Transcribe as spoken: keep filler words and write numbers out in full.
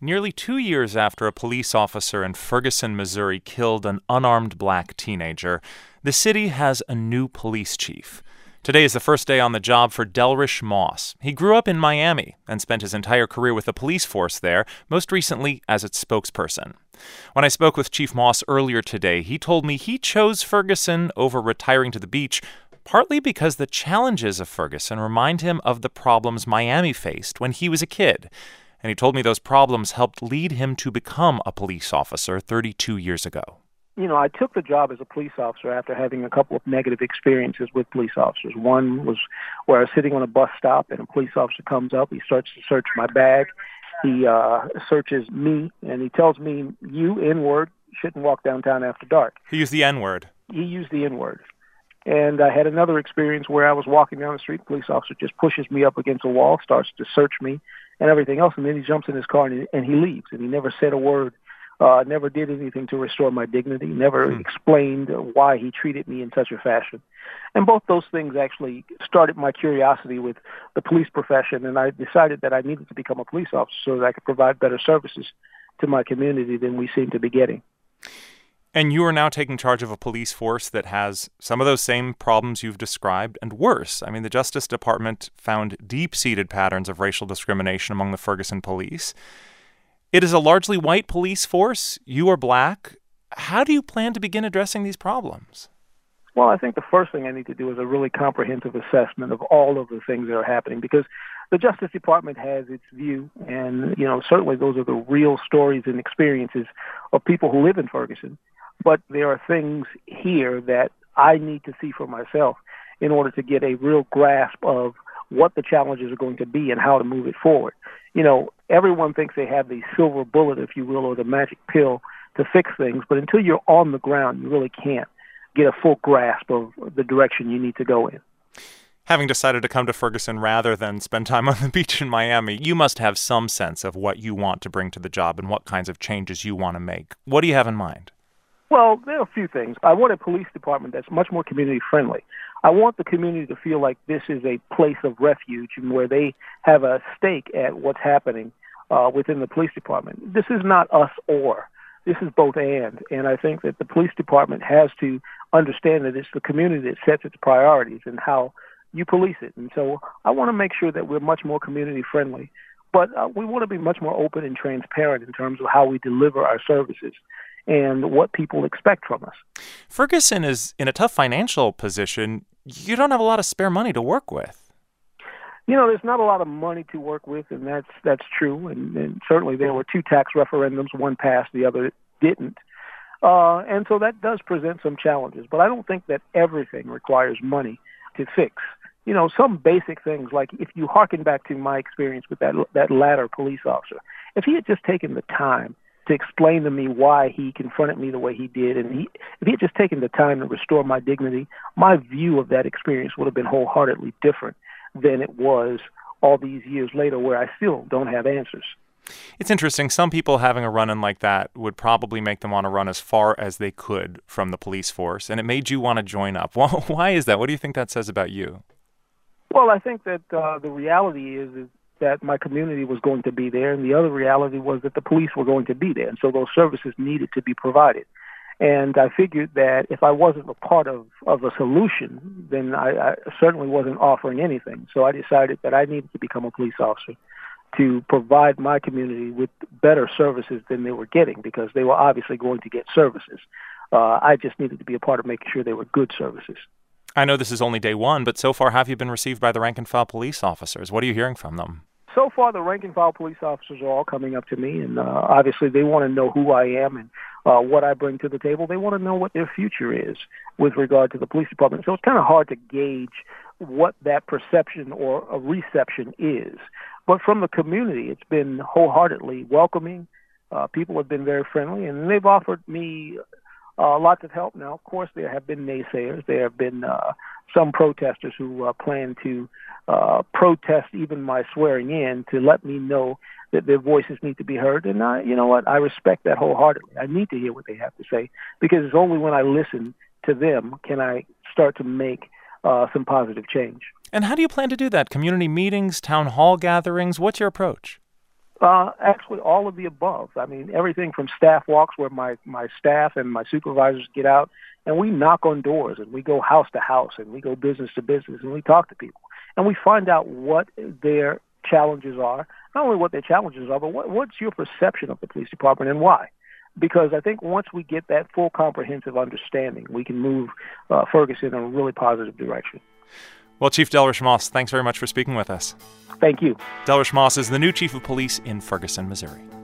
Nearly two years after a police officer in Ferguson, Missouri killed an unarmed black teenager, the city has a new police chief. Today is the first day on the job for Delrish Moss. He grew up in Miami and spent his entire career with the police force there, most recently as its spokesperson. When I spoke with Chief Moss earlier today, he told me he chose Ferguson over retiring to the beach, partly because the challenges of Ferguson remind him of the problems Miami faced when he was a kid. And he told me those problems helped lead him to become a police officer thirty-two years ago. You know, I took the job as a police officer after having a couple of negative experiences with police officers. One was where I was sitting on a bus stop and a police officer comes up. He starts to search my bag. He uh, searches me, and he tells me, you, N-word, shouldn't walk downtown after dark. He used the N-word. He used the N-word. And I had another experience where I was walking down the street. The police officer just pushes me up against a wall, starts to search me and everything else, and then he jumps in his car and he, and he leaves. And he never said a word, uh, never did anything to restore my dignity, never hmm. explained why he treated me in such a fashion. And both those things actually started my curiosity with the police profession, and I decided that I needed to become a police officer so that I could provide better services to my community than we seem to be getting. And you are now taking charge of a police force that has some of those same problems you've described and worse. I mean, the Justice Department found deep-seated patterns of racial discrimination among the Ferguson police. It is a largely white police force. You are black. How do you plan to begin addressing these problems? Well, I think the first thing I need to do is a really comprehensive assessment of all of the things that are happening, because the Justice Department has its view, and, you know, certainly those are the real stories and experiences of people who live in Ferguson. But there are things here that I need to see for myself in order to get a real grasp of what the challenges are going to be and how to move it forward. You know, everyone thinks they have the silver bullet, if you will, or the magic pill to fix things, but until you're on the ground, you really can't get a full grasp of the direction you need to go in. Having decided to come to Ferguson rather than spend time on the beach in Miami, you must have some sense of what you want to bring to the job and what kinds of changes you want to make. What do you have in mind? Well, there are a few things. I want a police department that's much more community-friendly. I want the community to feel like this is a place of refuge and where they have a stake at what's happening uh, within the police department. This is not us or. This is both and. And I think that the police department has to understand that it's the community that sets its priorities and how you police it. And so I want to make sure that we're much more community-friendly. But uh, we want to be much more open and transparent in terms of how we deliver our services and what people expect from us. Ferguson is in a tough financial position. You don't have a lot of spare money to work with. You know, there's not a lot of money to work with, and that's that's true. And, and certainly there were two tax referendums, one passed, the other didn't. Uh, and so that does present some challenges. But I don't think that everything requires money to fix. You know, some basic things, like if you hearken back to my experience with that that latter police officer, if he had just taken the time to explain to me why he confronted me the way he did, and he, if he had just taken the time to restore my dignity, my view of that experience would have been wholeheartedly different than it was all these years later, where I still don't have answers. It's interesting. Some people having a run-in like that would probably make them want to run as far as they could from the police force, and it made you want to join up. Why is that? What do you think that says about you? Well, I think that uh, the reality is, is that my community was going to be there, and the other reality was that the police were going to be there, and so those services needed to be provided. And I figured that if I wasn't a part of, of a solution, then I, I certainly wasn't offering anything. So I decided that I needed to become a police officer to provide my community with better services than they were getting, because they were obviously going to get services. Uh, I just needed to be a part of making sure they were good services. I know this is only day one, but so far, have you been received by the rank-and-file police officers? What are you hearing from them? So far, the rank-and-file police officers are all coming up to me, and uh, obviously they want to know who I am and uh, what I bring to the table. They want to know what their future is with regard to the police department. So it's kind of hard to gauge what that perception or a reception is. But from the community, it's been wholeheartedly welcoming. Uh, people have been very friendly, and they've offered me uh, lots of help. Now, of course, there have been naysayers. There have been uh, some protesters who uh, plan to uh, protest even my swearing in to let me know that their voices need to be heard. And I, you know what? I respect that wholeheartedly. I need to hear what they have to say, because it's only when I listen to them can I start to make uh, some positive change. And how do you plan to do that? Community meetings, town hall gatherings? What's your approach? Uh, actually, all of the above. I mean, everything from staff walks where my, my staff and my supervisors get out, and we knock on doors, and we go house to house, and we go business to business, and we talk to people. And we find out what their challenges are, not only what their challenges are, but what, what's your perception of the police department and why? Because I think once we get that full comprehensive understanding, we can move uh, Ferguson in a really positive direction. Well, Chief Delrish Moss, thanks very much for speaking with us. Thank you. Delrish Moss is the new chief of police in Ferguson, Missouri.